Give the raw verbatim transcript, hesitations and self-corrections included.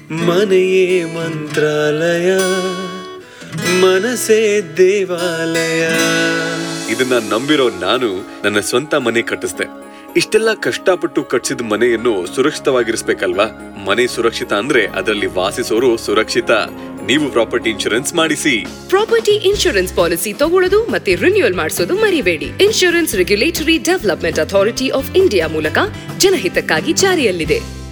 ಮನೆಯೇ ಮಂತ್ರಾಲಯ, ಮನಸೇ ದೇವಾಲಯ. ಇದನ್ನ ನಂಬಿರೋ ನಾನು ನನ್ನ ಸ್ವಂತ ಮನೆ ಕಟ್ಟಿಸ್ದೆ. ಇಷ್ಟೆಲ್ಲ ಕಷ್ಟಪಟ್ಟು ಕಟ್ಸಿದ ಮನೆಯನ್ನು ಸುರಕ್ಷಿತವಾಗಿರಿಸಬೇಕಲ್ವಾ? ಮನೆ ಸುರಕ್ಷಿತ ಅಂದ್ರೆ ಅದರಲ್ಲಿ ವಾಸಿಸೋರು ಸುರಕ್ಷಿತ. ನೀವು ಪ್ರಾಪರ್ಟಿ ಇನ್ಶೂರೆನ್ಸ್ ಮಾಡಿಸಿ. ಪ್ರಾಪರ್ಟಿ ಇನ್ಶೂರೆನ್ಸ್ ಪಾಲಿಸಿ ತಗೊಳ್ಳೋದು ಮತ್ತೆ ರಿನ್ಯೂವಲ್ ಮಾಡಿಸೋದು ಮರಿಬೇಡಿ. Insurance regulatory development authority of India ಮೂಲಕ ಜನಹಿತಕ್ಕಾಗಿ ಜಾರಿಯಲ್ಲಿದೆ.